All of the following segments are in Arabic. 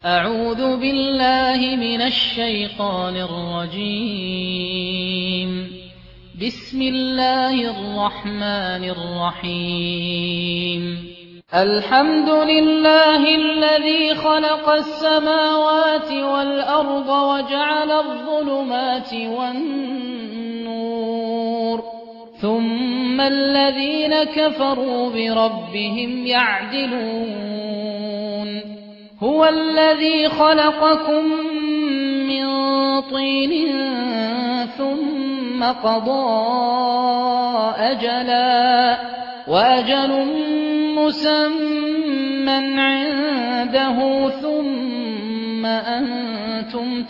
أعوذ بالله من الشيطان الرجيم. بسم الله الرحمن الرحيم. الحمد لله الذي خلق السماوات والأرض وجعل الظلمات والنور، ثم الذين كفروا بربهم يعدلون. هو الذي خلقكم من طين ثم قضى أجلا، وأجل مسمى عنده، ثم أنتم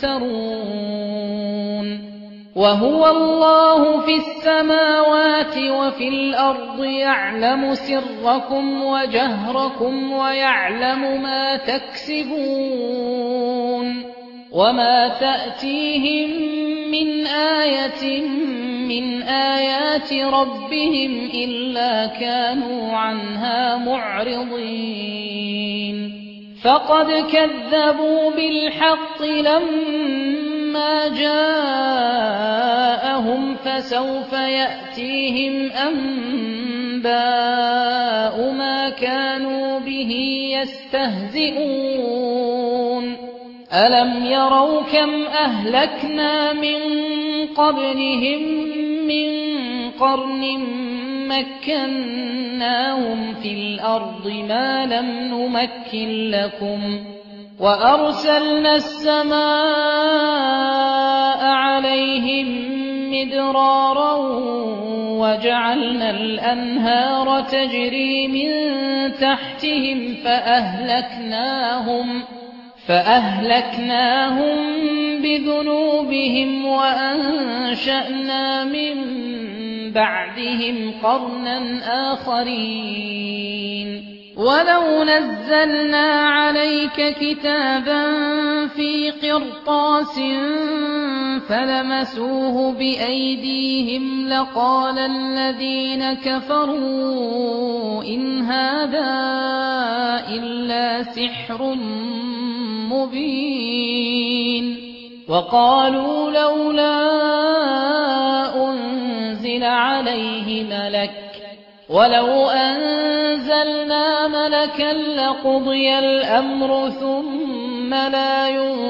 تمترون. وهو الله في السماوات وفي الأرض، يعلم سركم وجهركم ويعلم ما تكسبون. وما تأتيهم من آية من آيات ربهم إلا كانوا عنها معرضين. فقد كذبوا بالحق لما جاءهم، فسوف يأتيهم أنباء ما كانوا به يستهزئون. ألم يروا كم أهلكنا من قبلهم من قرن مكناهم في الأرض ما لم نمكن لكم، وأرسلنا السماء عليهم مدرارا، وجعلنا الأنهار تجري من تحتهم فأهلكناهم بذنوبهم، وأنشأنا من بعدهم قرنا آخرين. ولو نزلنا عليك كتابا في قرطاس فلمسوه بأيديهم لقال الذين كفروا إن هذا إلا سحر مبين. وقالوا لولا أنزل عليه ملك، ولو أنزلنا ملكا لقضي الأمر ثم لا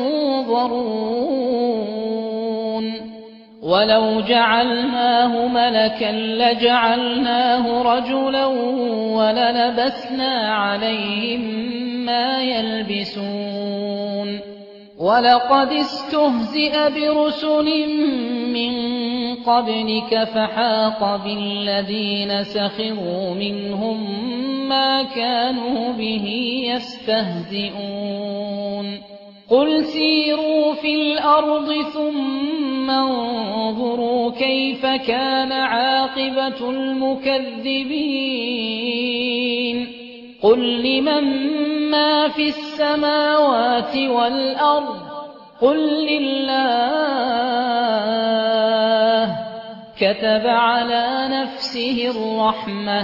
ينظرون. ولو جعلناه ملكا لجعلناه رجلا وللبسنا عليهم ما يلبسون. ولقد استهزئ برسل من قبلك فحاق بالذين سخروا منهم ما كانوا به يستهزئون. قل سيروا في الأرض ثم انظروا كيف كان عاقبة المكذبين. قل لمن ما في السماوات والأرض، قل لله. كتب على نفسه الرحمة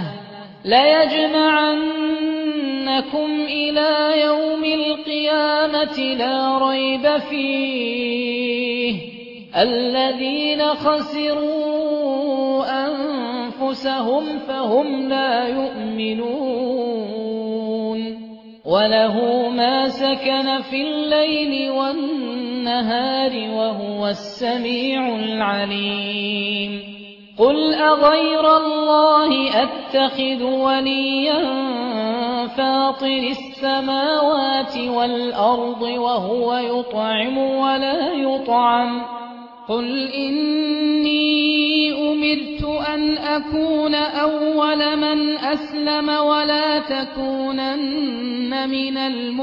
ليجمعنكم إلى يوم القيامة لا ريب فيه. الذين خسروا أنفسهم فهم لا يؤمنون. وله ما سكن في الليل والنهار وهو السميع العليم. قل أغير الله أتخذ وليا فاطر السماوات والأرض وهو يطعم ولا يطعم. قل إني أمرت أن أكون أول من أسلم ولا تكونن من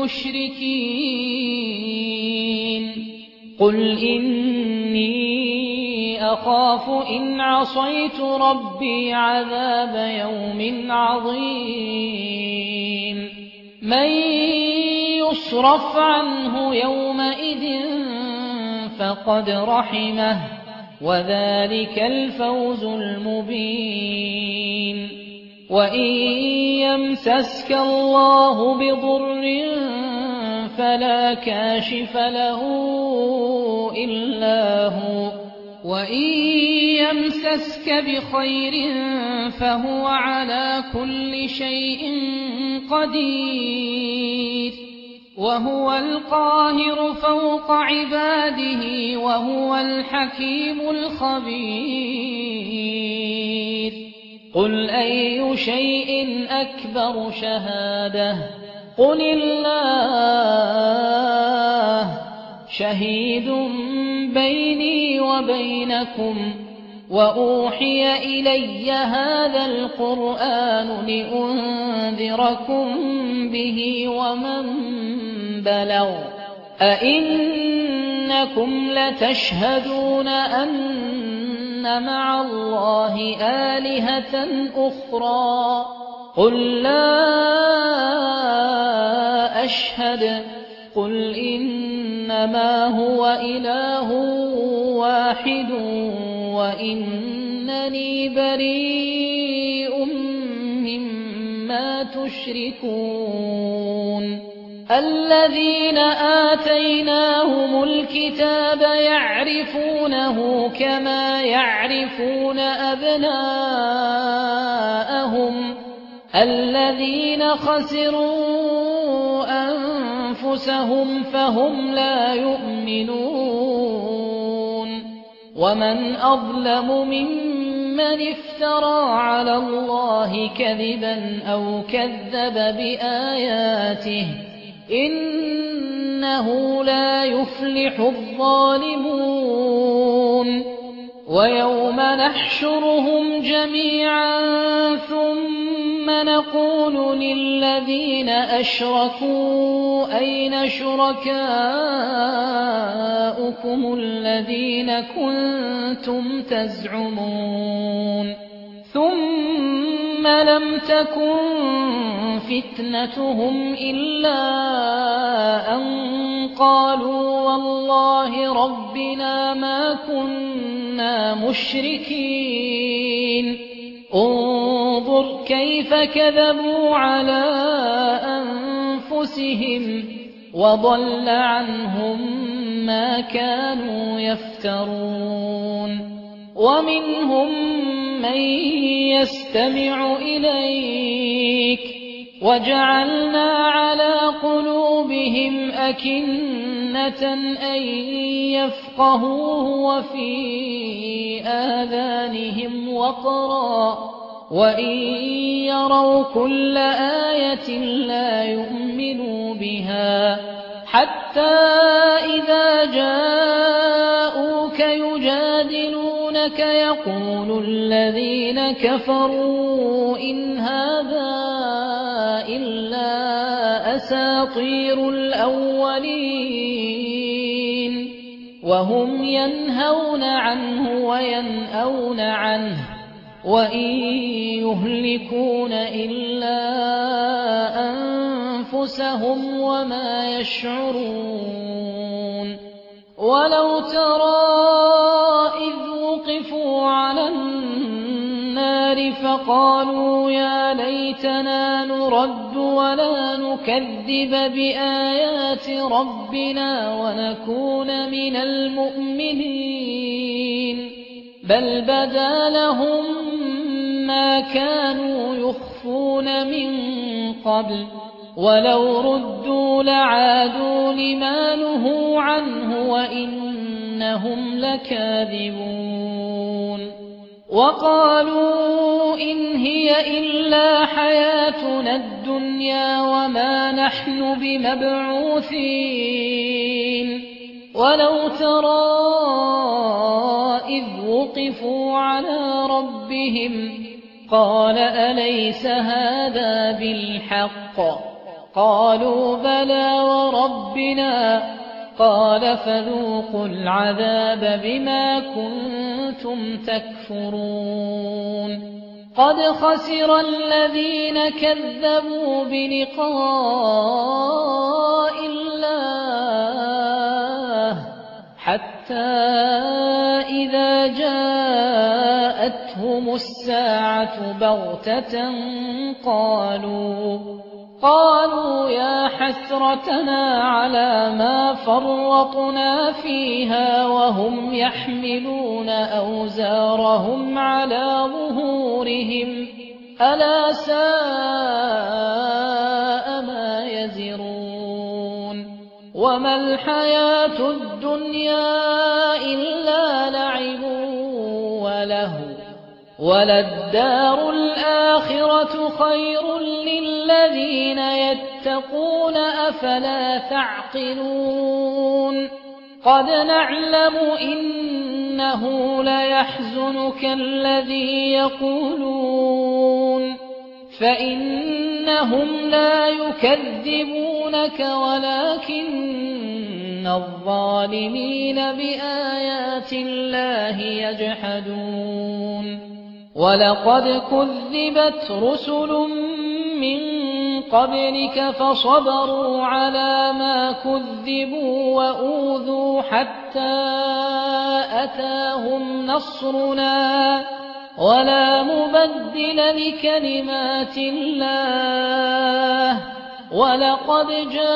المشركين. قل إني أخاف إن عصيت ربي عذاب يوم عظيم. من يصرف عنه يومئذ فقد رحمه، وذلك الفوز المبين. وإن يمسسك الله بضر فلا كاشف له إلا هو وإن يمسسك بخير فهو على كل شيء قدير وهو القاهر فوق عباده وهو الحكيم الخبير قل أي شيء أكبر شهادة قل الله شهيد بيني وبينكم وأوحي إلي هذا القرآن لأنذركم به ومن بلغ أئنكم لتشهدون أن مع الله آلهة أخرى قل لا أشهد قل إنما هو إله واحد وإنني بريء مما تشركون الذين آتيناهم الكتاب يعرفونه كما يعرفون أبناءهم الذين خسروا أنفسهم فهم لا يؤمنون ومن أظلم ممن افترى على الله كذبا أو كذب بآياته إنه لا يفلح الظالمون ويوم نحشرهم جميعا ثم نقول للذين أشركوا أين شركاؤكم الذين كنتم تزعمون ثم لم تكن فتنتهم إلا أن قالوا والله ربنا ما كنا مشركين انظر كيف كذبوا على أنفسهم وضل عنهم ما كانوا يفترون ومنهم من يستمع إليك وجعلنا على قلوبهم أكنة أن يفقهوه وفي آذانهم وقرا وإن يروا كل آية لا يؤمنوا بها حتى إذا جاءوك يجادلونك يقول الذين كفروا إن هذا إلا أساطير الأولين وهم ينهون عنه وينأون عنه وإن يهلكون إلا أنفسهم وما يشعرون ولو ترى إذ وقفوا على النار فقالوا يا ليتنا نرد ولا نكذب بآيات ربنا ونكون من المؤمنين بل بدا لهم ما كانوا يخفون من قبل ولو ردوا لعادوا لما نهوا عنه وإنهم لكاذبون وقالوا إن هي إلا حياتنا الدنيا وما نحن بمبعوثين ولو ترى إذ وقفوا على ربهم قال أليس هذا بالحق قالوا بلى وربنا قال فذوقوا العذاب بما كنتم تكفرون قد خسر الذين كذبوا بلقاء الله حتى إذا جاءتهم الساعة بغتة قالوا يا حسرتنا على ما فرطنا فيها وهم يحملون أوزارهم على ظهورهم ألا ساء ما يزرون وما الحياة الدنيا إلا لعب ولهو وللدار الآخرة خير للذين يتقون أفلا تعقلون قد نعلم إنه ليحزنك الذي يقولون فإنهم لا يكذبونك ولكن الظالمين بآيات الله يجحدون ولقد كذبت رسل من قبلك فصبروا على ما كذبوا وأوذوا حتى أتاهم نصرنا ولا مبدل لكلمات الله ولقد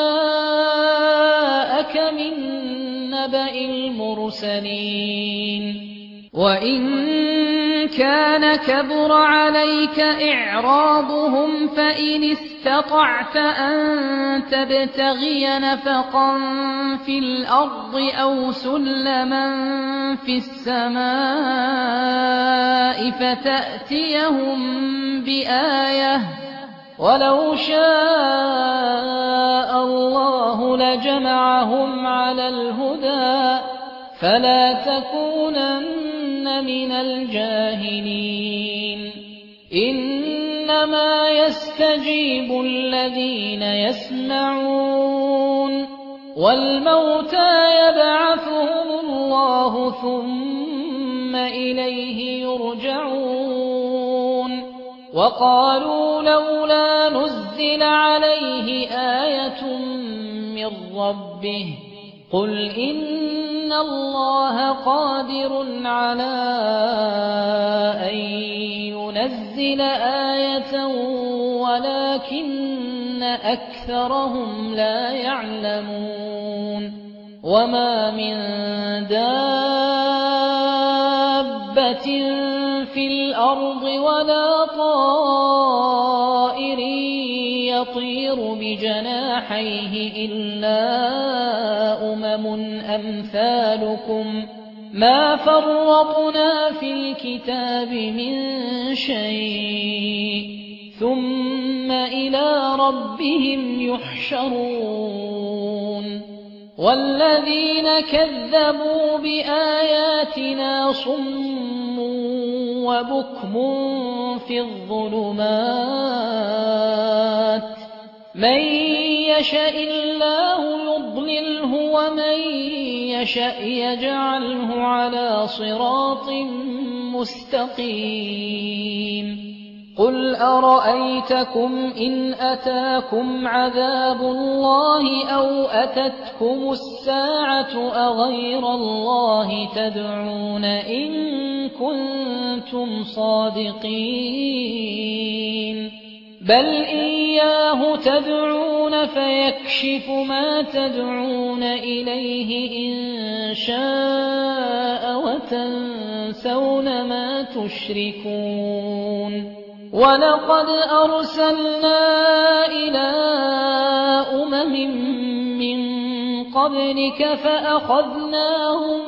جاءك من نبأ المرسلين وإن كان كبر عليك إعراضهم فإن استطعت أن تبتغي نفقا في الأرض أو سلما في السماء فتأتيهم بآية ولو شاء الله لجمعهم على الهدى فلا تكونن من الجاهلين إنما يستجيب الذين يسمعون والموتى يبعثهم الله ثم إليه يرجعون وقالوا لولا نزل عليه آية من ربه قل إن الله قادر على أن ينزل آية ولكن أكثرهم لا يعلمون وما من دابة في الأرض ولا طائر يطير بجناحيه إلا أمثالكم ما فرطنا في الكتاب من شيء ثم إلى ربهم يحشرون والذين كذبوا بآياتنا صم وبكم في الظلمات من يشاء الله يضلله ومن يشاء يجعله على صراط مستقيم قل أرأيتكم إن أتاكم عذاب الله أو أتتكم الساعة أغير الله تدعون إن كنتم صادقين بل إياه تدعون فيكشف ما تدعون إليه إن شاء وتنسون ما تشركون ولقد أرسلنا إلى من قبلك فأخذناهم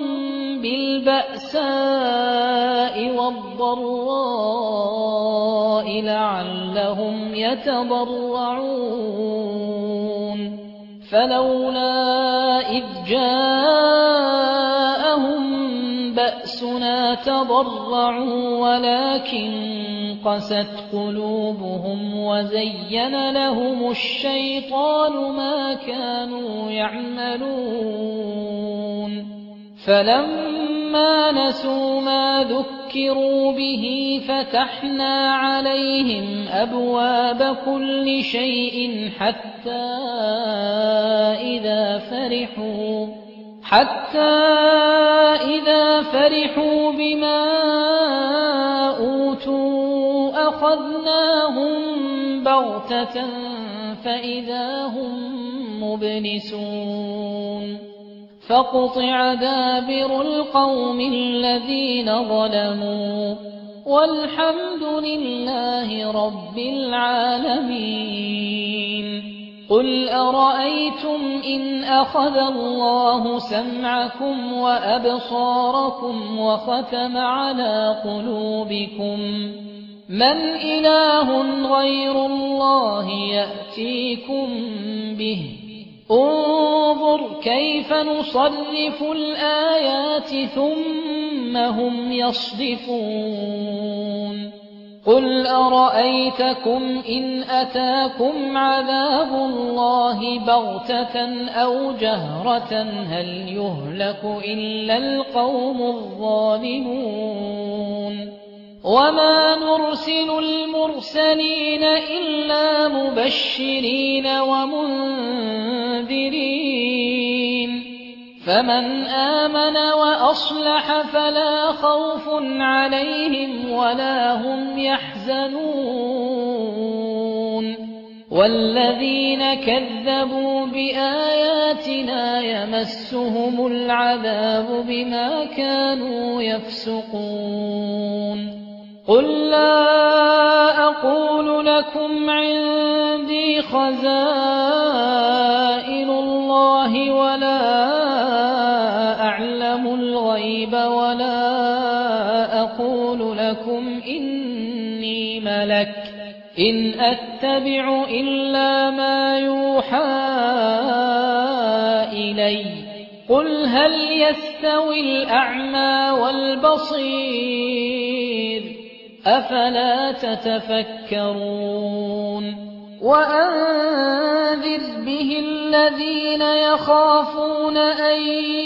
بالبأساء والضراء لعلهم يتضرعون فلولا إذ جاءهم بأسنا تضرعوا ولكن قست قلوبهم وزين لهم الشيطان ما كانوا يعملون فلما نسوا ما ذكروا به فتحنا عليهم أبواب كل شيء حتى إذا فرحوا بما أوتوا أخذناهم بغتة فإذا هم مبلسون فقطع دابر القوم الذين ظلموا والحمد لله رب العالمين. قل أرأيتم إن أخذ الله سمعكم وأبصاركم وختم على قلوبكم من إله غير الله يأتيكم به انظر كيف نصرف الآيات ثم هم يصدفون. قل أرأيتكم إن أتاكم عذاب الله بغتة أو جهرة هل يهلك إلا القوم الظالمون وما نرسل المرسلين إلا مبشرين ومنذرين فمن آمن وأصلح فلا خوف عليهم ولا هم يحزنون والذين كذبوا بآياتنا يمسهم العذاب بما كانوا يفسقون. قل لا أقول لكم عندي خزائن الله ولا أعلم الغيب ولا أقول لكم إني ملك إن أتبع إلا ما يوحى إلي قل هل يستوي الأعمى والبصير أفلا تتفكرون. وأنذر به الذين يخافون أن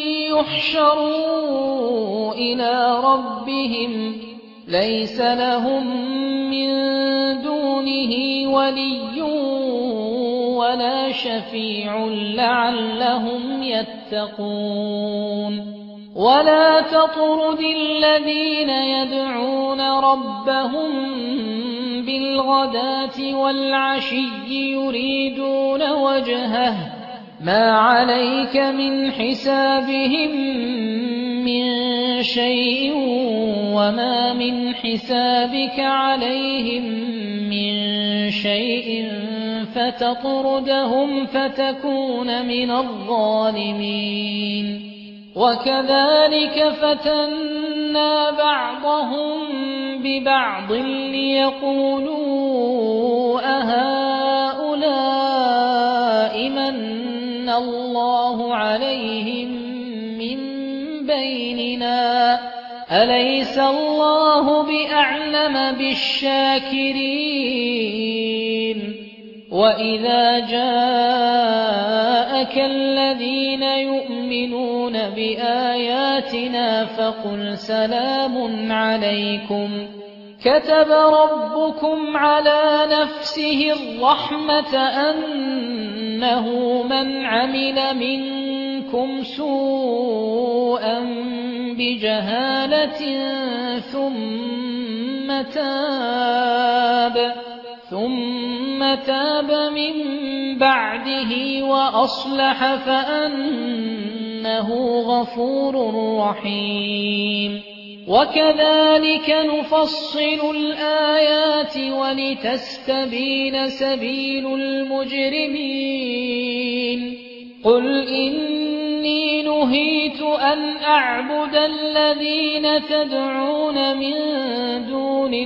يحشروا إلى ربهم ليس لهم من دونه ولي ولا شفيع لعلهم يتقون. ولا تطرد الذين يدعون ربهم بالغداة والعشي يريدون وجهه ما عليك من حسابهم من شيء وما من حسابك عليهم من شيء فتطردهم فتكون من الظالمين. وكذلك فتنا بعضهم ببعض ليقولوا أهؤلاء من الله عليهم من بيننا أليس الله بأعلم بالشاكرين. وإذا جاءك الذين يؤمنون بآياتنا فقل سلام عليكم كتب ربكم على نفسه الرحمة أنه من عمل منكم سوءا بجهالة ثم تاب من بعده وأصلح فأنه غفور رحيم. وكذلك نفصل الآيات ولتستبين سبيل المجرمين. قل إني نهيت أن أعبد الذين تدعون من دون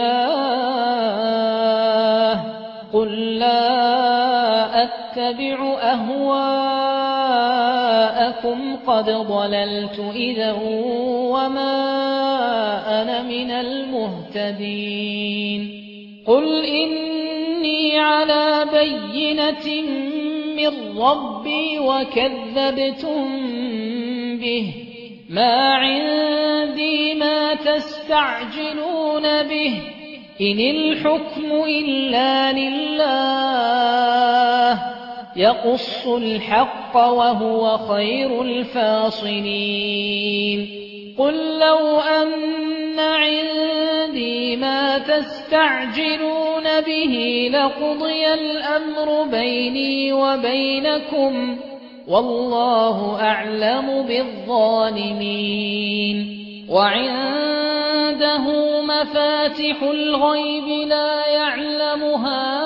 الله قل لا أتبع أهواءكم قد ضللت إذا وما أنا من المهتدين. قل إني على بينة من ربي وكذبتم به ما عندي ما تستعجلون به إن الحكم إلا لله يقص الحق وهو خير الفاصلين. قل لو أن عندي ما تستعجلون به لقضي الأمر بيني وبينكم والله أعلم بالظالمين وعنده مفاتح الغيب لا يعلمها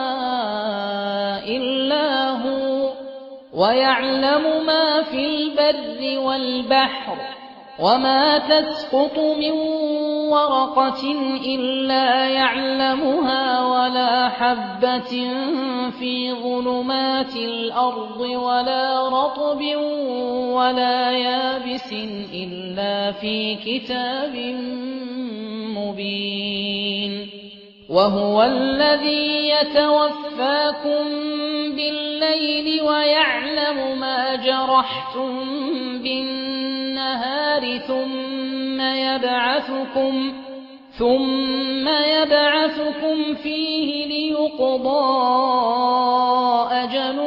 إلا هو ويعلم ما في البر والبحر وما تسقط من ورقة إلا يعلمها ولا حبة في ظلمات الأرض ولا رطب ولا يابس إلا في كتاب مبين وهو الذي يتوفاكم بالليل ويعلم ما جرحتم بالنهار ثم يبعثكم فيه ليقضى أجل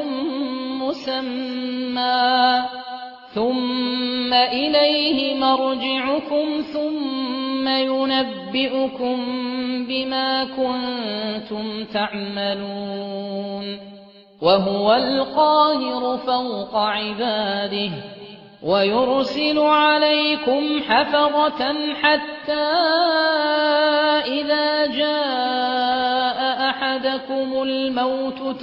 مسمى ثم إليه مرجعكم ثم ينبئكم بما كنتم تعملون وهو القاهر فوق عباده ويرسل عليكم حفظة حتى إذا جاء أحدكم الموت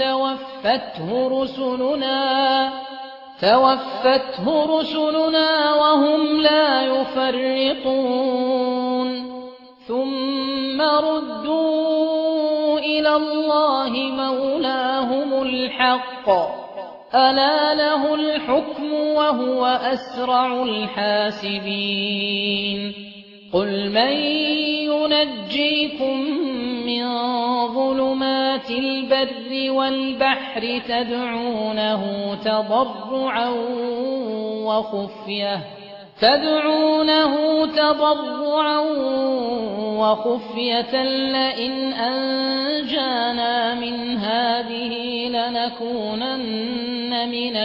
توفته رسلنا وهم لا يفرطون ثم ردوا إلى الله مولاهم الحق ألا له الحكم وهو أسرع الحاسبين قل من ينجيكم من ظلمات البر والبحر تدعونه تضرعا وخفية لئن أنجانا من هذه لنكونن من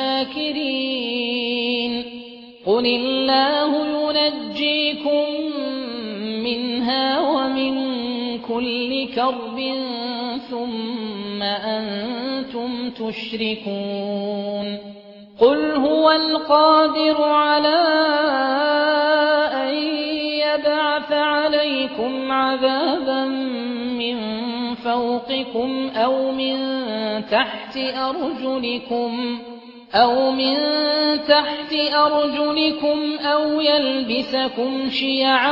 الشاكرين قل الله ينجيكم منها ومن كل كرب ثم أنتم تشركون قل هو القادر على أن يبعث عليكم عذابا من فوقكم أو من تحت أرجلكم أو يلبسكم شيعا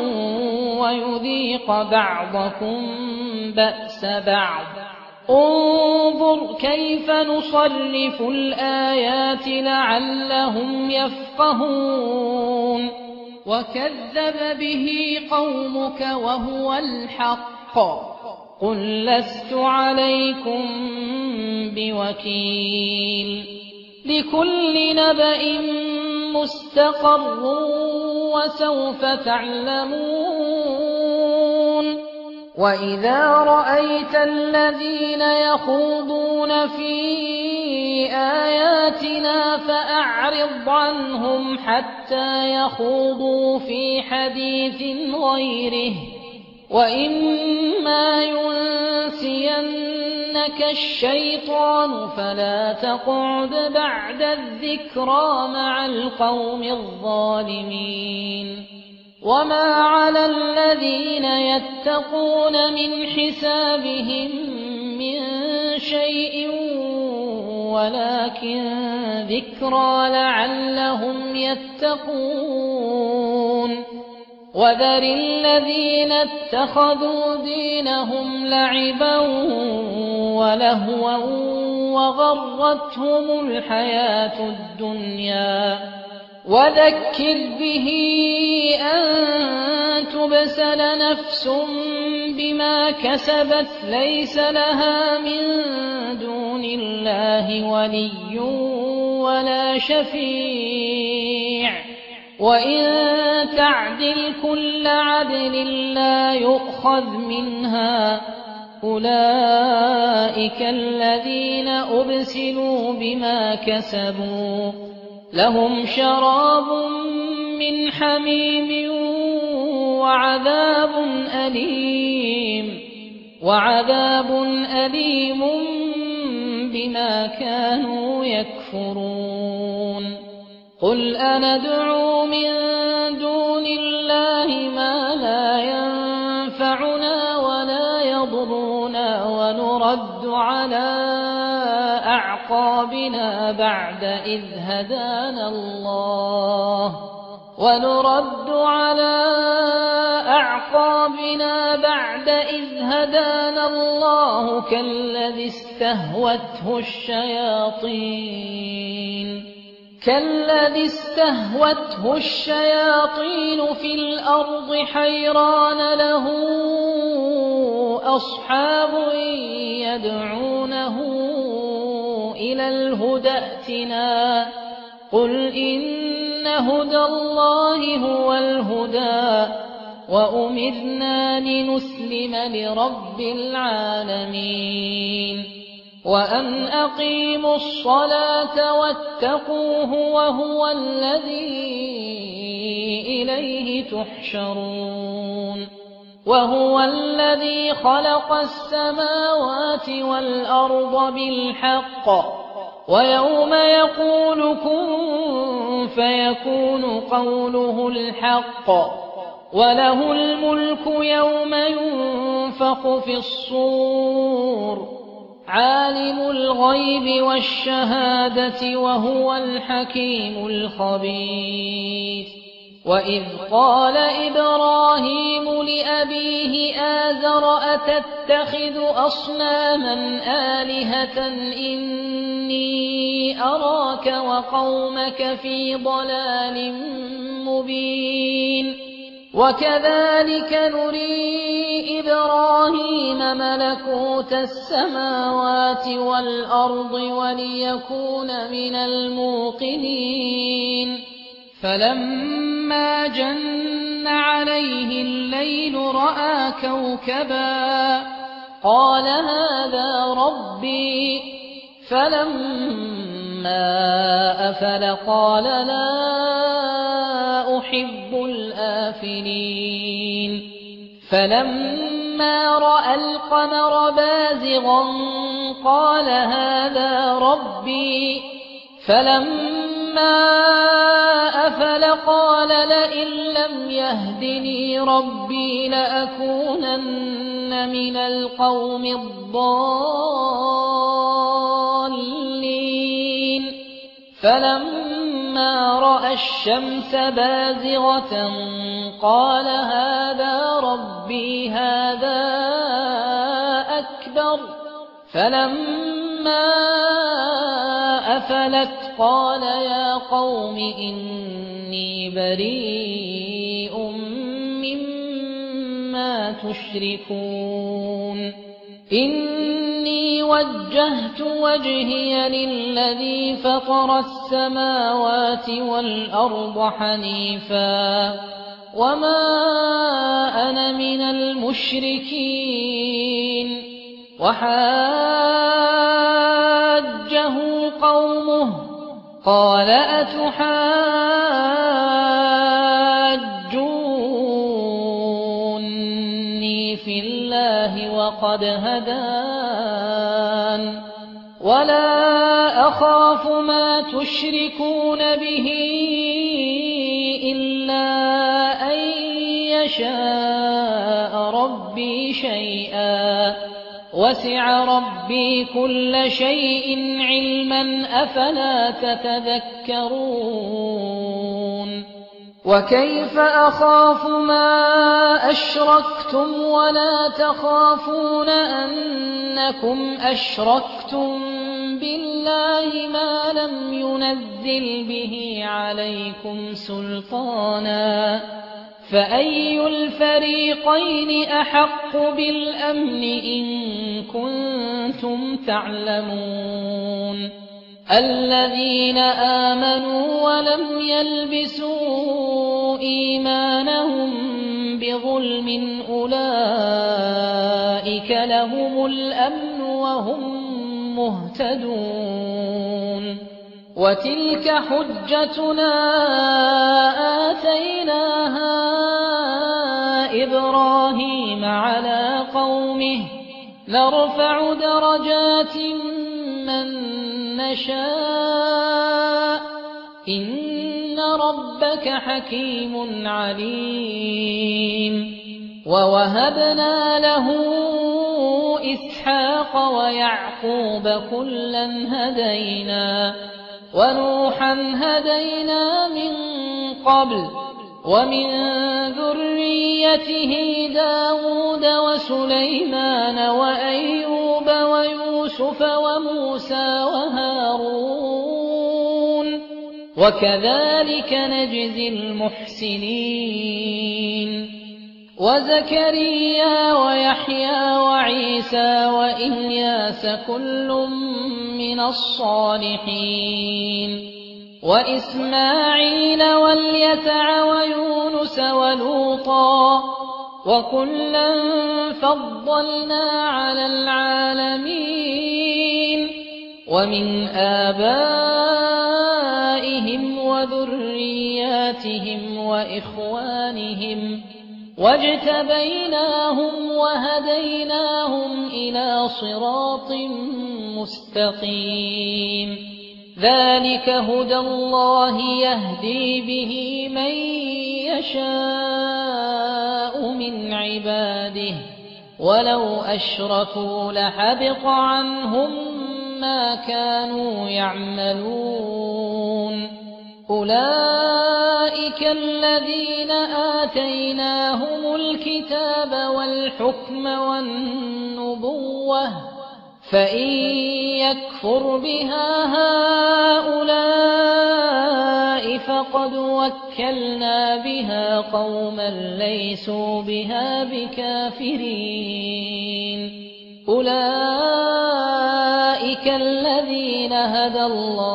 ويذيق بعضكم بأس بعض انظر كيف نصرف الآيات لعلهم يفقهون وكذب به قومك وهو الحق قل لست عليكم بوكيل لكل نبأ مستقر وسوف تعلمون وإذا رأيت الذين يخوضون في آياتنا فأعرض عنهم حتى يخوضوا في حديث غيره وإما ينسينك الشيطان فلا تقعد بعد الذكرى مع القوم الظالمين وما على الذين يتقون من حسابهم من شيء ولكن ذكرى لعلهم يتقون وذر الذين اتخذوا دينهم لعبا ولهوا وغرتهم الحياة الدنيا وذكر به أن تبسل نفس بما كسبت ليس لها من دون الله ولي ولا شفيع وإن تعدل كل عدل لا يؤخذ منها أولئك الذين أبسلوا بما كسبوا لهم شراب من حميم وعذاب أليم بما كانوا يكفرون قل أندعو من دون الله ما لا ينفعنا ولا يضرنا ونرد على أعقابنا بعد إذ هدانا الله كالذي استهوته الشياطين في الأرض حيران له أصحاب يدعونه إلى الهدى ائتنا قل إن هدى الله هو الهدى وأمرنا لنسلم لرب العالمين وأن أقيموا الصلاة واتقوه إليه تحشرون وهو الذي خلق السماوات والأرض بالحق ويوم يقول كن فيكون قوله الحق وله الملك يوم ينفخ في الصور عالم الغيب والشهادة وهو الحكيم الخبير وإذ قال إبراهيم لأبيه آزر أتتخذ أصناما آلهة إني أراك وقومك في ضلال مبين وكذلك نري إبراهيم ملكوت السماوات والأرض وليكون من الموقنين فلما جن عليه الليل رأى كوكبا قال هذا ربي فلما أفل قال لا أحب الآفلين فلما رأى القمر بازغا قال هذا ربي فلما أفل قال لئن لم يهدني ربي لأكونن من القوم الضالين فلما رأى الشمس بازغة قال هذا ربي هذا أكبر فلما أفلت قال يا قوم إني بريء مما تشركون إني وجهت وجهي للذي فطر السماوات والأرض حنيفا وما أنا من المشركين وحاجه قومه قال أتحاجوني في الله وقد هدان ولا أخاف ما تشركون به إلا أن يشاء ربي شيئا وسع ربي كل شيء علما أفلا تتذكرون وكيف أخاف ما أشركتم ولا تخافون أنكم أشركتم بالله ما لم ينزل به عليكم سلطانا فأي الفريقين أحق بالأمن إن كنتم تعلمون الذين آمنوا ولم يلبسوا إيمانهم بظلم أولئك لهم الأمن وهم مهتدون وتلك حجتنا آتيناها إبراهيم على قومه نرفع درجات من نشاء إن ربك حكيم عليم ووهبنا له إسحاق ويعقوب كلا هدينا ونوحا هدينا من قبل ومن ذريته داود وسليمان وأيوب ويوسف وموسى وهارون وكذلك نجزي المحسنين وزكريا ويحيى وعيسى وإلياس كل من الصالحين وإسماعيل واليسع ويونس ولوطا وكلا فضلنا على العالمين ومن آبائهم وذرياتهم وإخوانهم واجتبيناهم وهديناهم إلى صراط مستقيم ذلك هدى الله يهدي به من يشاء من عباده ولو أشركوا لحبط عنهم ما كانوا يعملون أولئك الذين آتيناهم الكتاب والحكم والنبوة فإن يكفر بها هؤلاء فقد وكلنا بها قوما ليسوا بها بكافرين أولئك الذين هدى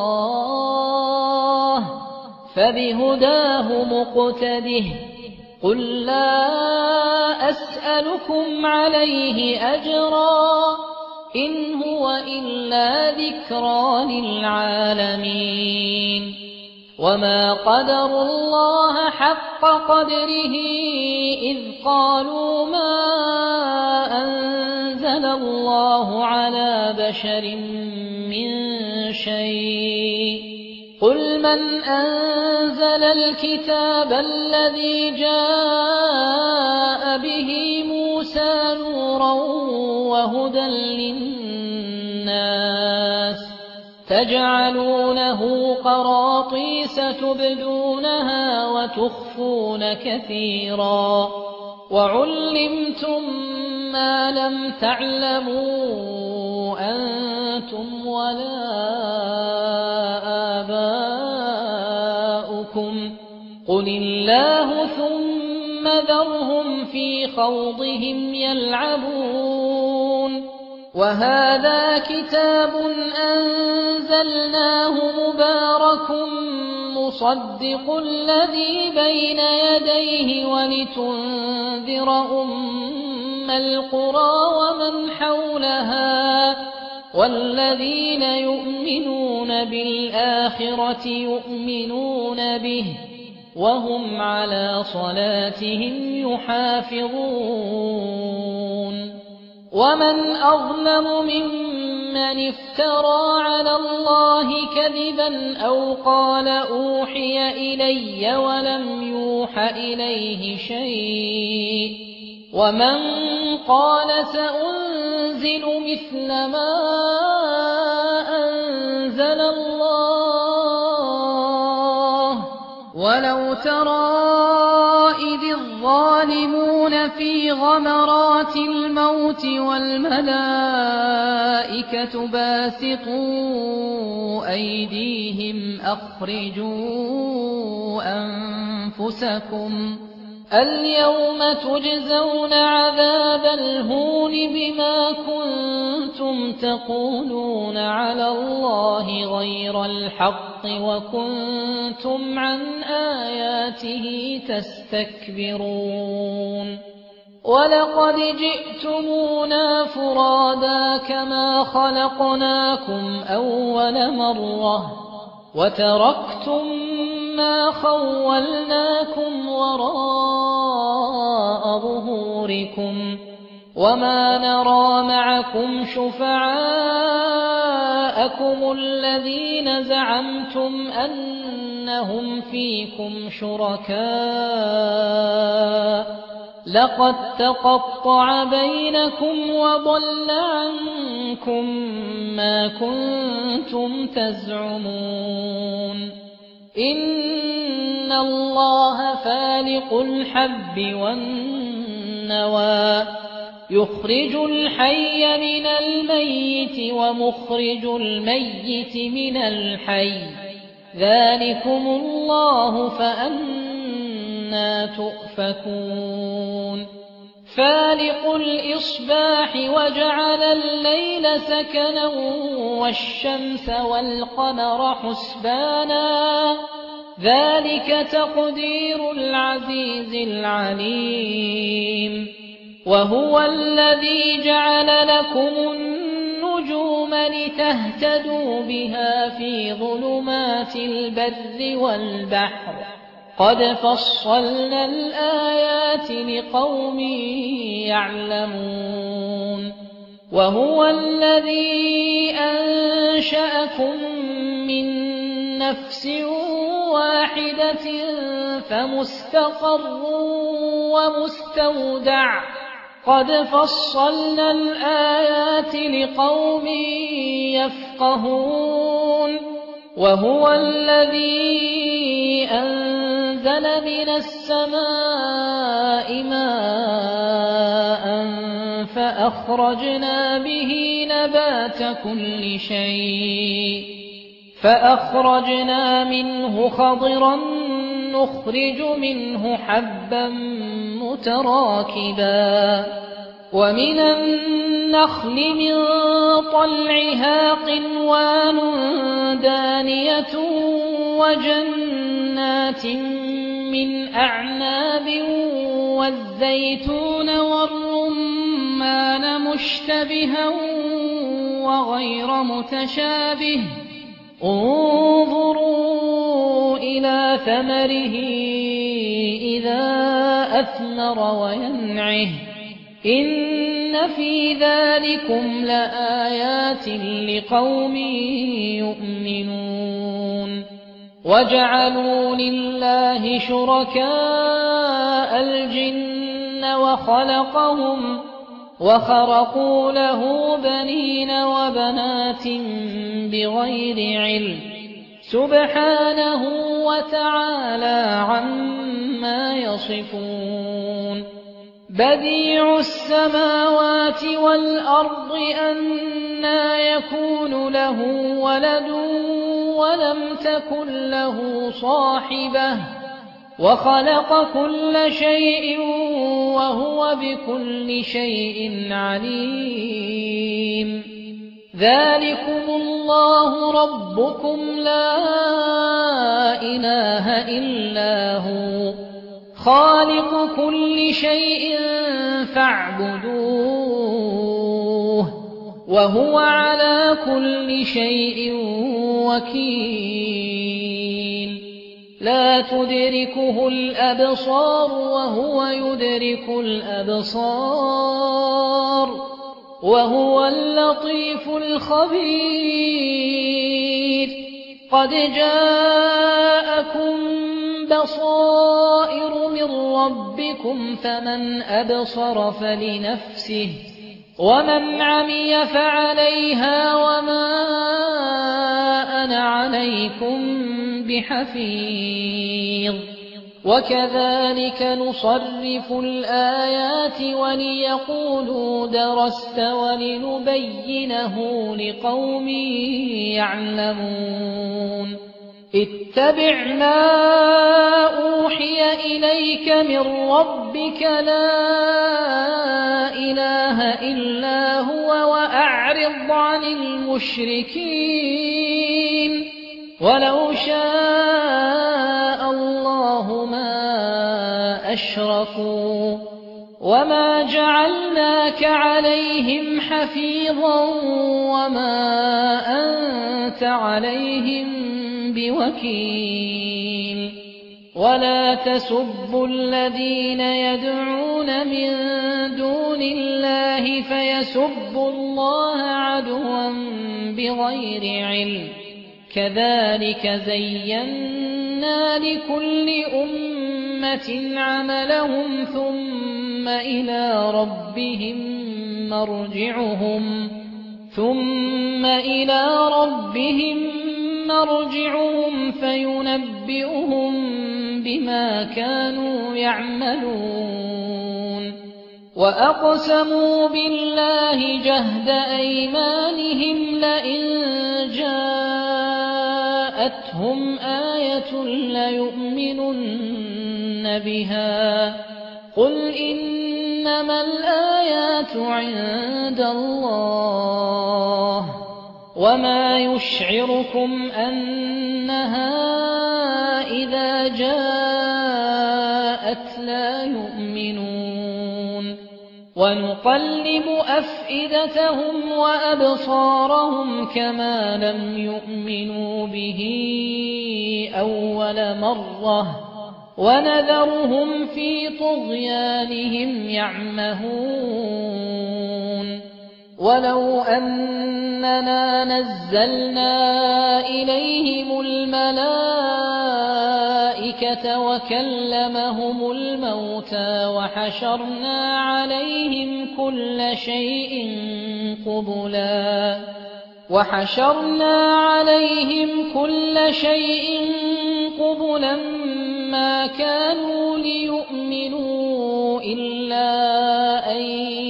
الله فبهداه مقتده قل لا أسألكم عليه أجرا إن هو إلا ذكرى للعالمين وما قدروا الله حق قدره إذ قالوا ما أنزل الله على بشر من شيء قل من أنزل الكتاب الذي جاء به موسى نورا وهدى للناس تجعلونه قراطيس تبدونها وتخفون كثيرا وعلمتم ما لم تعلموا أنتم ولا آباؤكم قل الله ثم ذرهم في خوضهم يلعبون وهذا كتاب أنزلناه مبارك مصدق الذي بين يديه ولتنذر أم القرى ومن حولها والذين يؤمنون بالآخرة يؤمنون به وهم على صلاتهم يحافظون ومن أظلم ممن افترى على الله كذبا أو قال أوحي إلي ولم يوح إليه شيء ومن قال سأنزل مثل ما أنزل الله ولو ترى إذ الظالمون في غمرات الموت والملائكة باسطوا أيديهم أخرجوا أنفسكم اليوم تجزون عذاب الهون بما كنتم تقولون على الله غير الحق وكنتم عن آياته تستكبرون ولقد جئتمونا فرادا كما خلقناكم أول مرة وتركتم ما خولناكم وراء ظهوركم وما نرى معكم شفعاءكم الذين زعمتم أنهم فيكم شركاء لقد تقطع بينكم وضل عنكم ما كنتم تزعمون إن الله فالق الحب والنوى يخرج الحي من الميت ومخرج الميت من الحي ذلكم الله فأنى تؤفكون فالق الإصباح وجعل الليل سكنا والشمس والقمر حسبانا ذلك تقدير العزيز العليم وهو الذي جعل لكم النجوم لتهتدوا بها في ظلمات البر والبحر قد فصلنا الآيات لقوم يعلمون وهو الذي أنشأكم من نفس واحدة فمستقر ومستودع قد فصلنا الآيات لقوم يفقهون وهو الذي أنزل من السماء ماء فأخرجنا به نبات كل شيء فأخرجنا منه خضرا نخرج منه حبا متراكبا ومن النخل من طلعها قنوان دانية وجنات من أعناب والزيتون والرمان مشتبها وغير متشابه انظروا إلى ثمره إذا أثمر وينعه إن في ذلكم لآيات لقوم يؤمنون وجعلوا لله شركاء الجن وخرقوا له بنين وبنات بغير علم سبحانه وتعالى عما يصفون بديع السماوات والأرض أنى يكون له ولد ولم تكن له صاحبة وخلق كل شيء وهو بكل شيء عليم ذلكم الله ربكم لا إله إلا هو خالق كل شيء فاعبدوه وهو على كل شيء وكيل لا تدركه الأبصار وهو يدرك الأبصار وهو اللطيف الخبير قد جاءكم بصائر من ربكم فمن أبصر فلنفسه ومن عمي فعليها وما أنا عليكم بحفيظ وكذلك نصرف الآيات وليقولوا درست ولنبينه لقوم يعلمون اتبع ما أوحي إليك من ربك لا إله إلا هو وأعرض عن المشركين ولو شاء الله ما أشركوا وما جعلناك عليهم حفيظا وما أنت عليهم بوكيل ولا تسبوا الذين يدعون من دون الله فيسبوا الله عدوا بغير علم كذلك زينا لكل أمة عملهم ثم إلى ربهم مرجعهم فينبئهم بما كانوا يعملون وأقسموا بالله جهد أيمانهم لئن جاءتهم آية ليؤمنن بها قل إنما الآيات عند الله وما يشعركم أنها إذا جاءت لا يؤمنون ونقلب أفئدتهم وأبصارهم كما لم يؤمنوا به أول مرة ونذرهم في طغيانهم يعمهون ولو أننا نزلنا إليهم الملائكة وكلمهم الموتى وحشرنا عليهم كل شيء قبلا ما كانوا ليؤمنوا إلا أن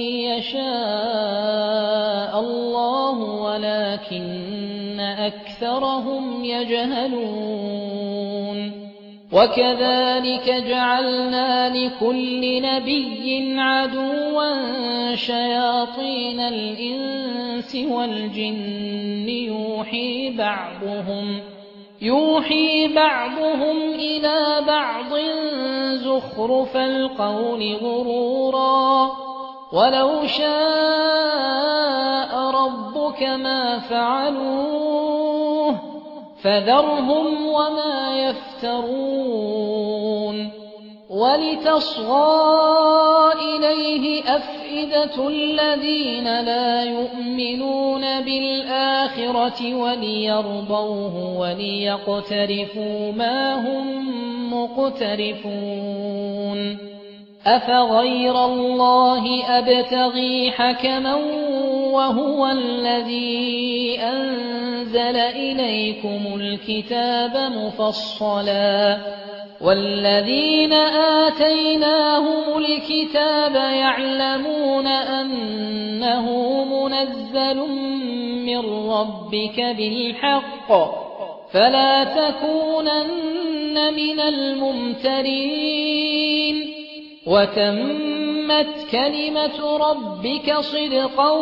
يشاء الله ولكن أكثرهم يجهلون وكذلك جعلنا لكل نبي عدوا شياطين الإنس والجن يوحي بعضهم إلى بعض زخرف القول غرورا ولو شاء ربك ما فعلوه فذرهم وما يفترون ولتصغى إليه أفئدة الذين لا يؤمنون بالآخرة وليرضوه وليقترفوا ما هم مقترفون أفغير الله أبتغي حكما وهو الذي أنزل إليكم الكتاب مفصلا والذين آتيناهم الكتاب يعلمون أنه منزل من ربك بالحق فلا تكونن من الممترين وتمت كلمة ربك صدقا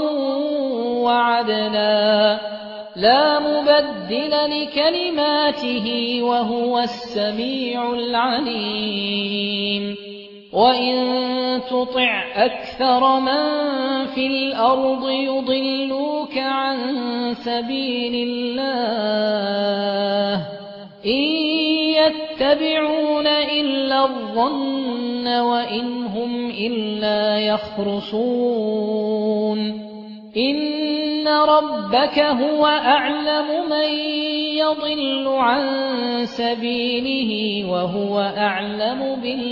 وعدلا لا مبدل لكلماته وهو السميع العليم وإن تطع أكثر من في الأرض يضلوك عن سبيل الله إن يتبعون إلا الظن وإن هم إلا يخرصون إن ربك هو أعلم من يضل عن سبيله وهو أعلم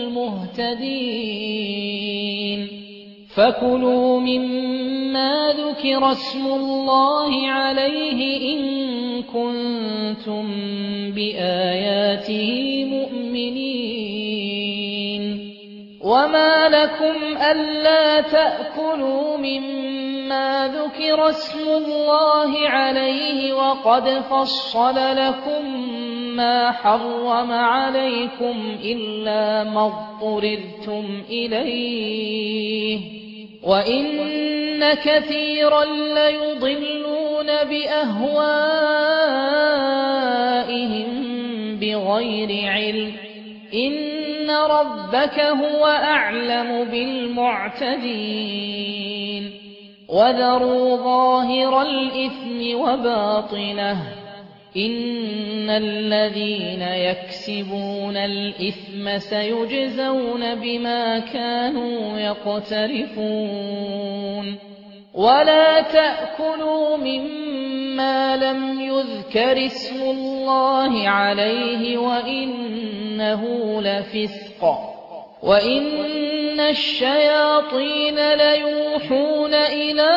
بالمهتدين فكلوا مما ذكر اسم الله عليه إن كنتم بآياته مؤمنين وما لكم ألا تأكلوا مما ذكر اسم الله عليه وقد فصل لكم ما حرم عليكم إلا ما اضطررتم إليه وإن كثيرا ليضلون بأهوائهم بغير علم إن ربك هو أعلم بالمعتدين وذروا ظاهر الإثم وباطنه إن الذين يكسبون الإثم سيجزون بما كانوا يقترفون ولا تأكلوا مما لم يذكر اسم الله عليه وإنه لفسق وإن الشياطين ليوحون إلى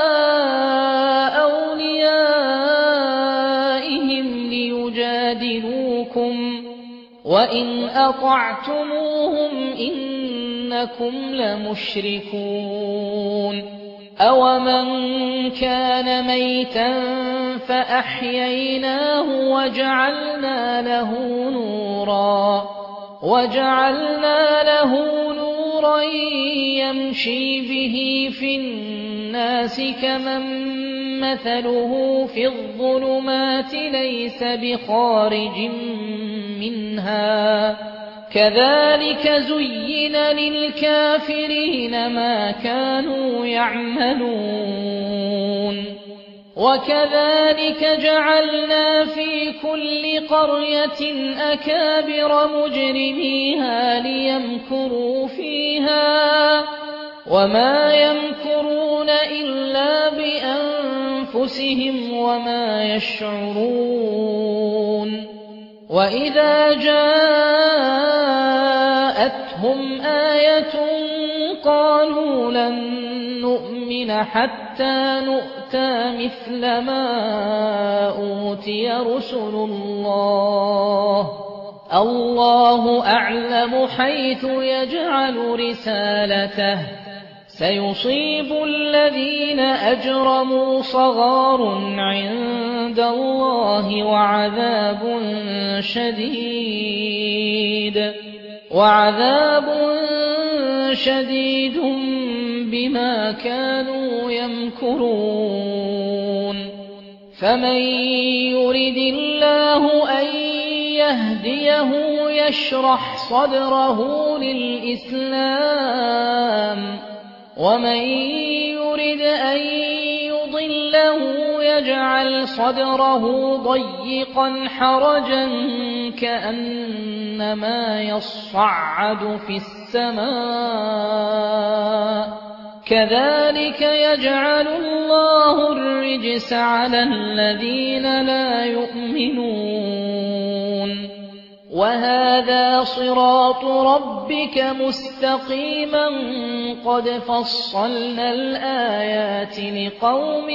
أوليائهم ليجادلوكم وإن أطعتموهم إنكم لمشركون أومن كان ميتا فأحييناه وجعلنا له نورا يمشي به في الناس كمن مثله في الظلمات ليس بخارج منها كذلك زين للكافرين ما كانوا يعملون وكذلك جعلنا في كل قرية أكابر مجرميها ليمكروا فيها وما يمكرون إلا بأنفسهم وما يشعرون وإذا جاءتهم آية قالوا لن نؤمن حتى نؤتى مثل ما أوتي رسل الله أعلم حيث يجعل رسالته سيصيب الذين أجرموا صغار عند الله وعذاب شديد بما كانوا يمكرون فمن يرد الله أن يهديه يشرح صدره للإسلام ومن يرد أن يضله يجعل صدره ضيقا حرجا كأنما يصعد في السماء كذلك يجعل الله الرجس على الذين لا يؤمنون وهذا صراط ربك مستقيما قد فصلنا الآيات لقوم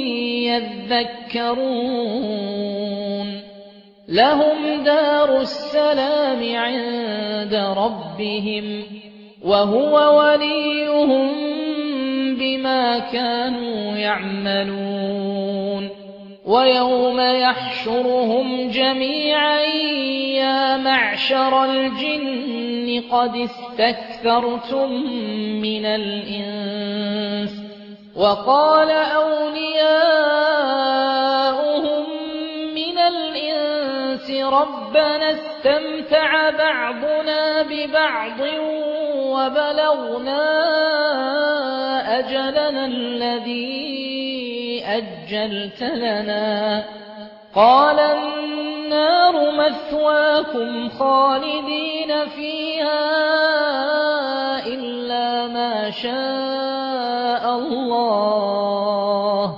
يذكرون لهم دار السلام عند ربهم وهو وليهم بما كانوا يعملون ويوم يحشرهم جميعا يا معشر الجن قد استكثرتم من الإنس وقال أولياؤهم من الإنس ربنا استمتع بعضنا ببعض وبلغنا أجلنا الذي أجلت لنا قال النار مثواكم خالدين فيها إلا ما شاء الله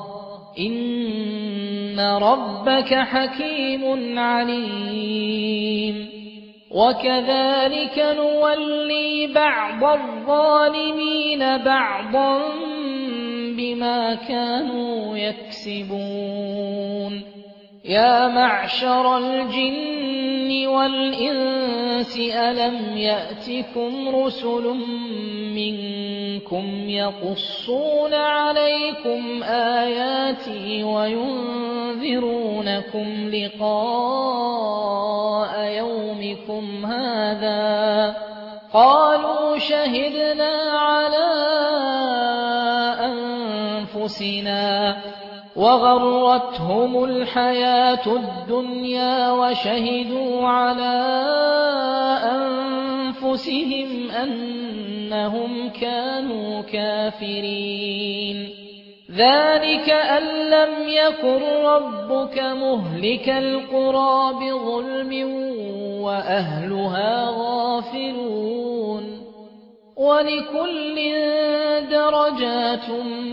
إن ربك حكيم عليم وكذلك نولي بعض الظالمين بعضا بما كانوا يكسبون يا معشر الجن والإنس ألم يأتكم رسل منكم يقصون عليكم آياتي وينذرونكم لقاء يومكم هذا قالوا شهدنا على أنفسنا وغرتهم الحياة الدنيا وشهدوا على أنفسهم أنهم كانوا كافرين ذلك أن لم يكن ربك مهلك القرى بظلم وأهلها غافلون ولكل درجات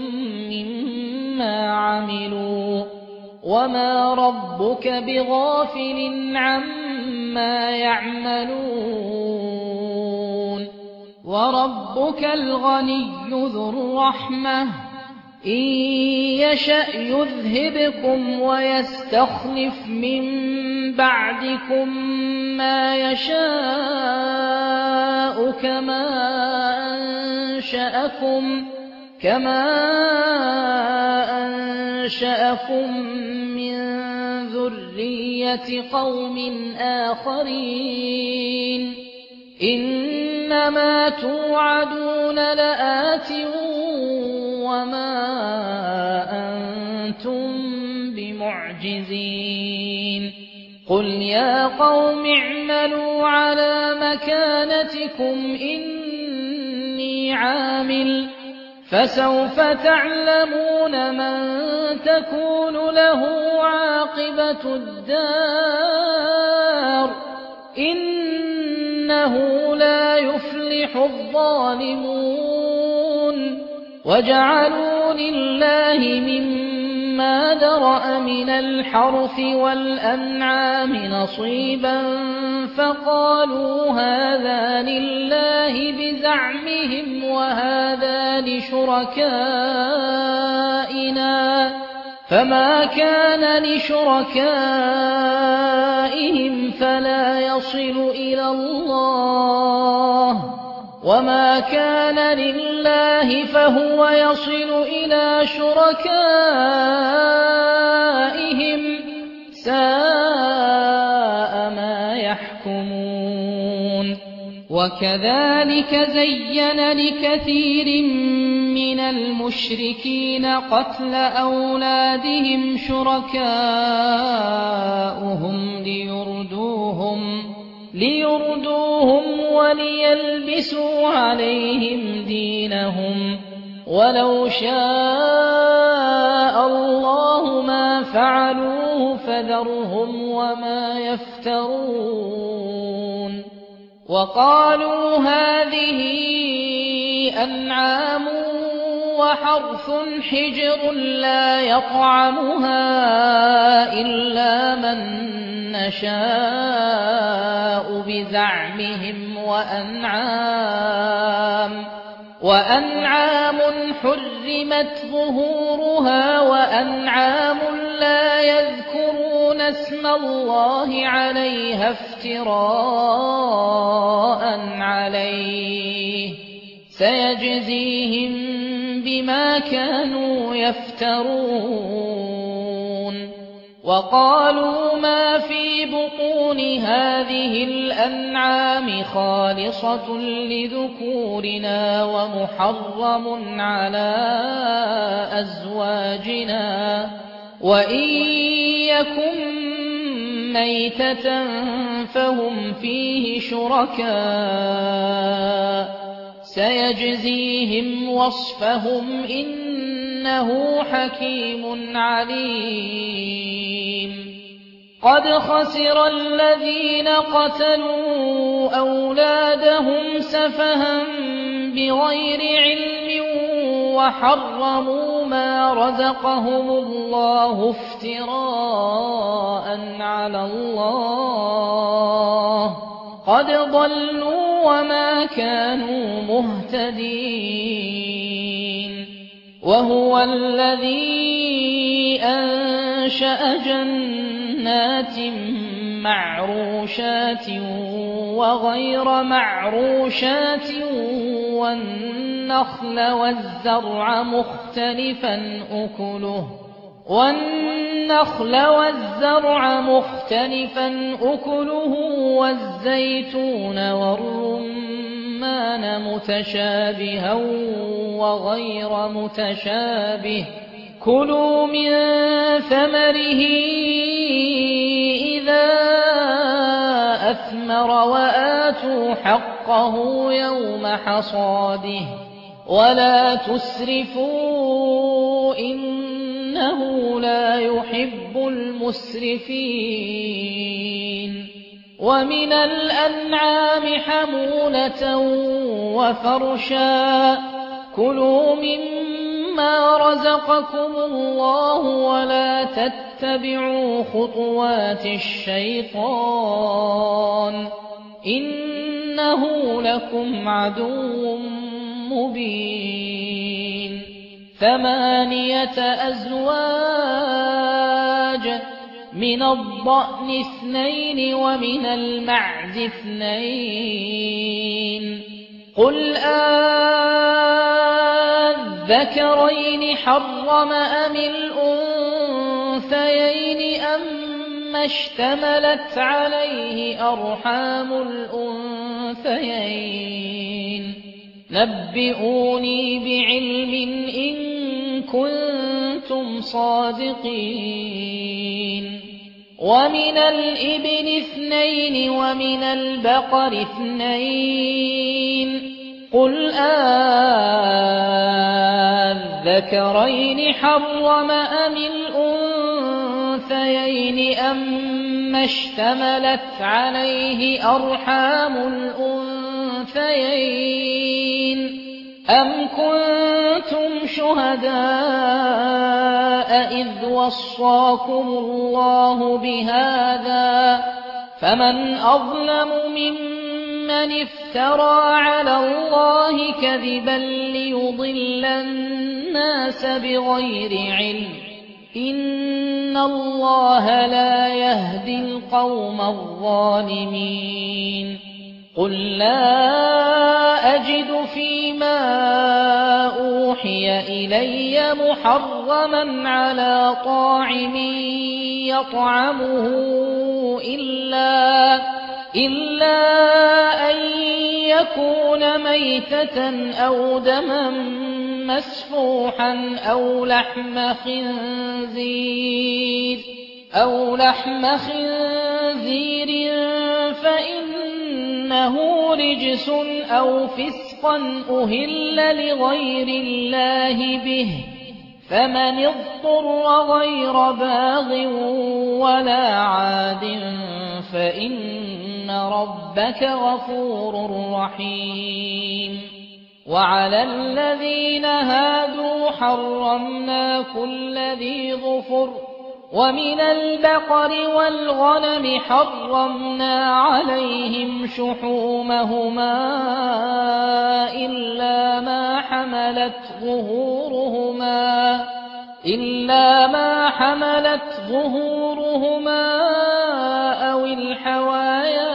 مما عملوا وما ربك بغافل عما يعملون وربك الغني ذو الرحمة إن يشأ يذهبكم ويستخلف من بعدكم ما يشاء كما أنشأكم من ذرية قوم آخرين إنما توعدون لآت وما أنتم بمعجزين قل يا قوم اعملوا على مكانتكم إني عامل فسوف تعلمون من تكون له عاقبة الدار إنه لا يفلح الظالمون وجعلوا لله مما ذرأ من الحرث والأنعام نصيبا فقالوا هذا لله بزعمهم وهذا لشركائنا فما كان لشركائهم فلا يصل إلى الله وما كان لله فهو يصل إلى شركائهم ساء ما يحكمون وكذلك زين لكثير من المشركين قتل أولادهم شركاؤهم ليردوهم وليلبسوا عليهم دينهم ولو شاء الله ما فعلوه فذرهم وما يفترون وقالوا هذه أنعام وحرث حجر لا يطعمها إلا من نشاء بزعمهم وأنعام حرمت ظهورها وأنعام لا يذكرون اسم الله عليها افتراء عليه سيجزيهم بما كانوا يفترون وقالوا ما في بطون هذه الأنعام خالصة لذكورنا ومحرم على أزواجنا وإن يكن ميتة فهم فيه شركاء سيجزيهم وصفهم إنه حكيم عليم قد خسر الذين قتلوا أولادهم سفها بغير علم وحرموا ما رزقهم الله افتراء على الله قد ضلوا وما كانوا مهتدين وهو الذي أنشأ جنات معروشات وغير معروشات والنخل والزرع مختلفا أكله والزيتون والرمان متشابها وغير متشابه كلوا من ثمره إذا أثمر وآتوا حقه يوم حصاده ولا تسرفوا إنه لا يحب المسرفين ومن الأنعام حمولة وفرشا كلوا مما رزقكم الله ولا تتبعوا خطوات الشيطان إنه لكم عدو مبين 8 أزواج من الضأن 2 ومن المعز 2 قل أذكرين حرم أم الأنثيين أما اشتملت عليه أرحام الأنثيين نبئوني بعلم إن كنتم صادقين ومن الإبل 2 ومن البقر 2 قل أذكرين حرم أم الأنثيين أما اشتملت عليه أرحام الأنثيين أم كنتم شهداء إذ وصاكم الله بهذا فمن أظلم ممن افترى على الله كذبا ليضل الناس بغير علم إن الله لا يهدي القوم الظالمين قل لا أجد فيما أوحي إلي محرما على طاعم يطعمه إلا أن يكون ميتة أو دما مسفوحا أو لحم خنزير فإنه رجس أو فسقا أهل لغير الله به فمن اضطر غير باغ ولا عاد فإن ربك غفور رحيم وعلى الذين هادوا حرمنا كل ذي ظفر ومن البقر والغنم حرمنا عليهم شحومهما إلا ما حملت ظهورهما أو الحوايا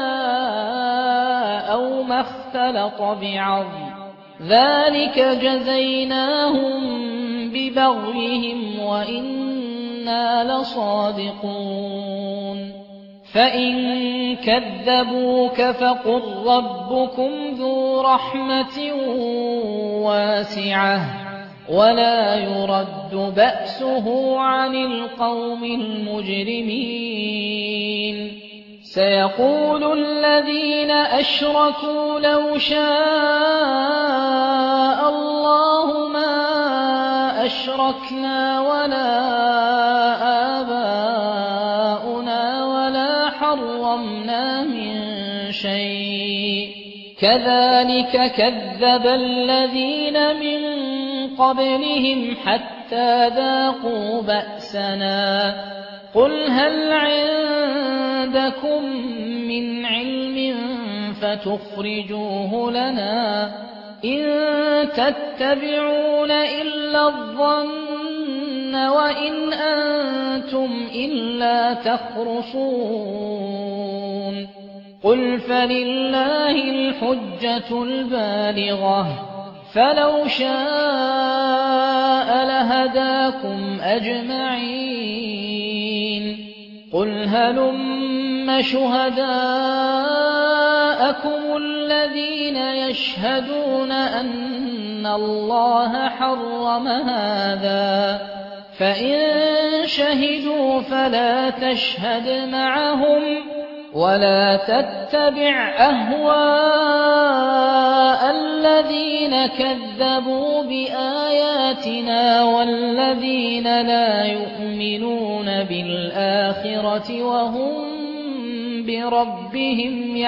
أو ما اختلط بعظم ذلك جزيناهم ببغيهم وإنا لصادقون فإن كذبوك فقل ربكم ذو رحمة واسعة ولا يرد بأسه عن القوم المجرمين سيقول الذين أشركوا لو شاء الله ما أشركنا ولا آباؤنا ولا حرمنا من شيء كذلك كذب الذين من قبلهم حتى ذاقوا بأسنا قل هل عندكم من علم فتخرجوه لنا إن تتبعون إلا الظن وإن أنتم إلا تخرصون قل فلله الحجة البالغة فلو شاء لهداكم أجمعين قل هلم شهداءكم الذين يشهدون أن الله حرم هذا فإن شهدوا فلا تشهد معهم ولا تتبع أهواء الذين كذبوا بآياتنا والذين لا يؤمنون بالآخرة وهم بربهم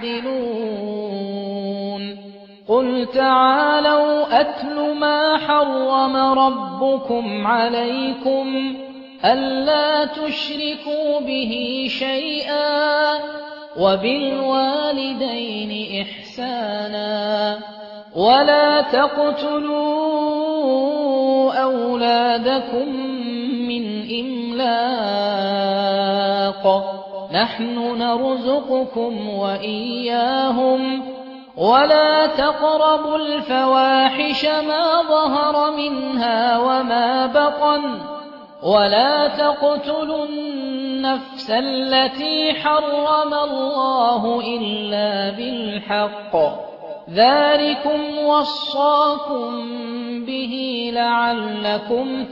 يعدلون قل تعالوا أتل ما حرم ربكم عليكم ألا تشركوا به شيئا وبالوالدين إحسانا ولا تقتلوا أولادكم من إملاق نحن نرزقكم وإياهم ولا تقربوا الفواحش ما ظهر منها وما بطن ولا تقتلوا النفس التي حرم الله إلا بالحق ذلكم وصاكم به لعلكم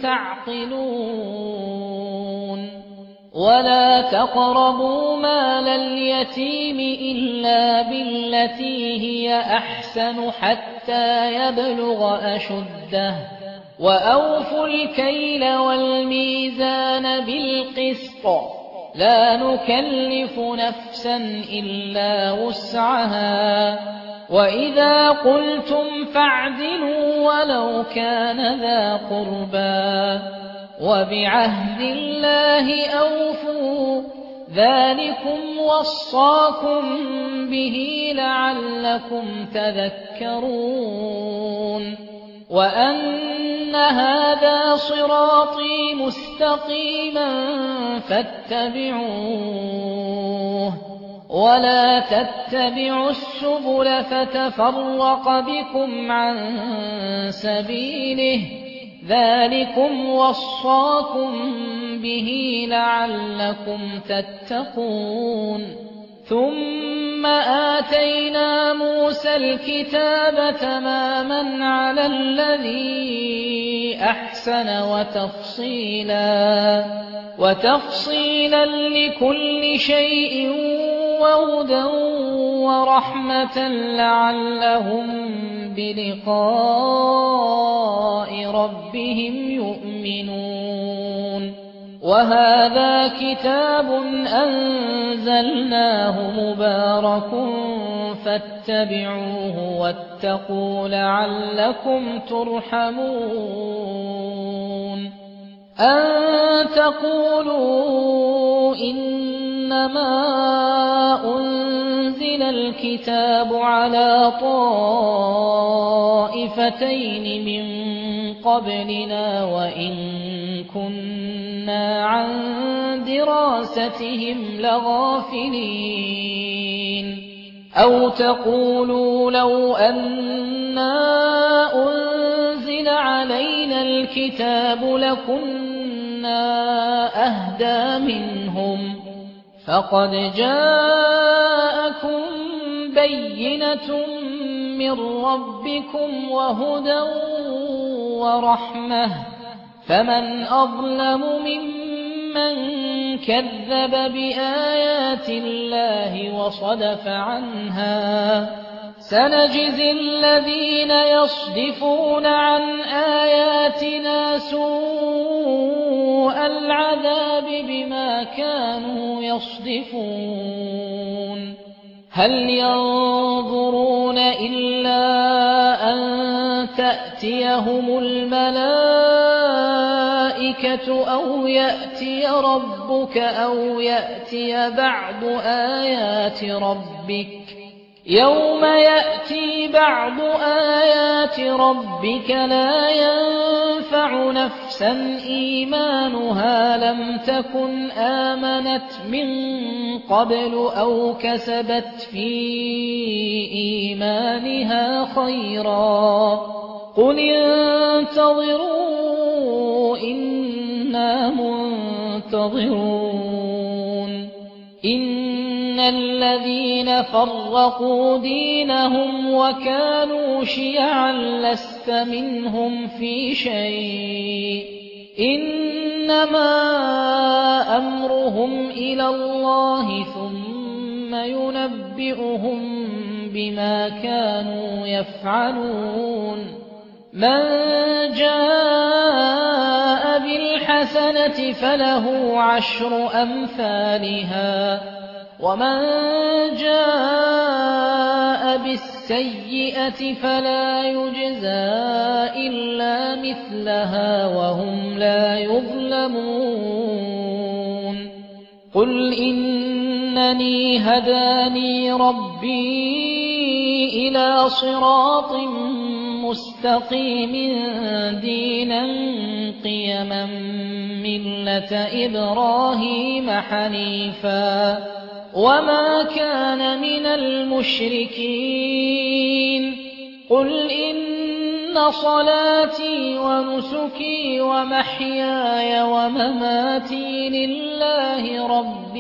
تعقلون ولا تقربوا مال اليتيم إلا بالتي هي أحسن حتى يبلغ أشده وأوفوا الكيل والميزان بالقسط لا نكلف نفسا إلا وسعها وإذا قلتم فاعدلوا ولو كان ذا قربى وبعهد الله أوفوا ذلكم وصاكم به لعلكم تذكرون وأن هذا صراطي مستقيما فاتبعوه ولا تتبعوا السبل فتفرق بكم عن سبيله ذلكم وصاكم به لعلكم تتقون ثم آتينا موسى الكتاب تماما على الذي أحسن وتفصيلا لكل شيء وهدى ورحمة لعلهم بلقاء ربهم يؤمنون وهذا كتاب أنزلناه مبارك فاتبعوه واتقوا لعلكم ترحمون أن تقولوا إنما أنزل الكتاب على طائفتين من قبلنا وإن كنا عن دراستهم لغافلين أو تقولوا لو أنا أنزل علينا الكتاب لكنا أهدى منهم فقد جاءكم بينة من ربكم وهدى ورحمة فمن أظلم ممن كذب بآيات الله وصدف عنها سنجزي الذين يصدفون عن آياتنا سوء العذاب بما كانوا يصدفون هل ينظرون إلا أن تأتيهم الملائكة أو يأتي ربك أو يأتي بعض آيات ربك يوم يأتي بعض آيات ربك لا ينفع نفسا إيمانها لم تكن آمنت من قبل أو كسبت في إيمانها خيرا قل انتظروا إنا منتظرون إن الذين فرقوا دينهم وكانوا شيعا لست منهم في شيء إنما أمرهم إلى الله ثم ثم ينبئهم بما كانوا يفعلون من جاء بالحسنة فله 10 أمثالها ومن جاء بالسيئة فلا يجزى إلا مثلها وهم لا يظلمون قل إنني هداني ربي إلى صراط مستقيم دينا قيما ملة إبراهيم حنيفا وما كان من المشركين قل إن صلاتي ونسكي ومحياي ومماتي لله رب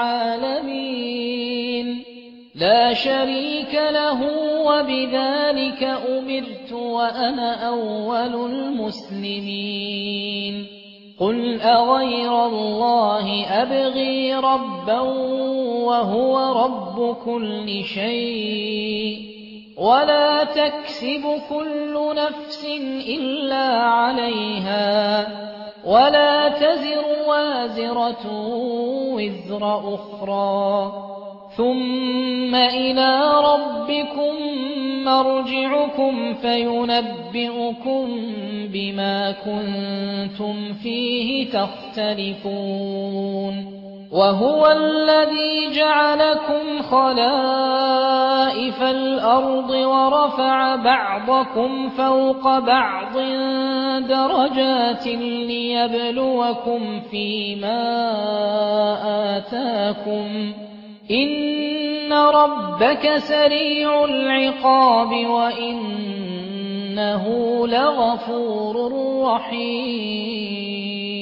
العالمين لا شريك له وبذلك أمرت وأنا أول المسلمين قل أغير الله أبغي ربا وهو رب كل شيء ولا تكسب كل نفس إلا عليها ولا تزر وازرة وزر أخرى ثم إلى ربكم مرجعكم فينبئكم بما كنتم فيه تختلفون وهو الذي جعلكم خلائف الأرض ورفع بعضكم فوق بعض درجات ليبلوكم فيما آتاكم إن ربك سريع العقاب وإنه لغفور رحيم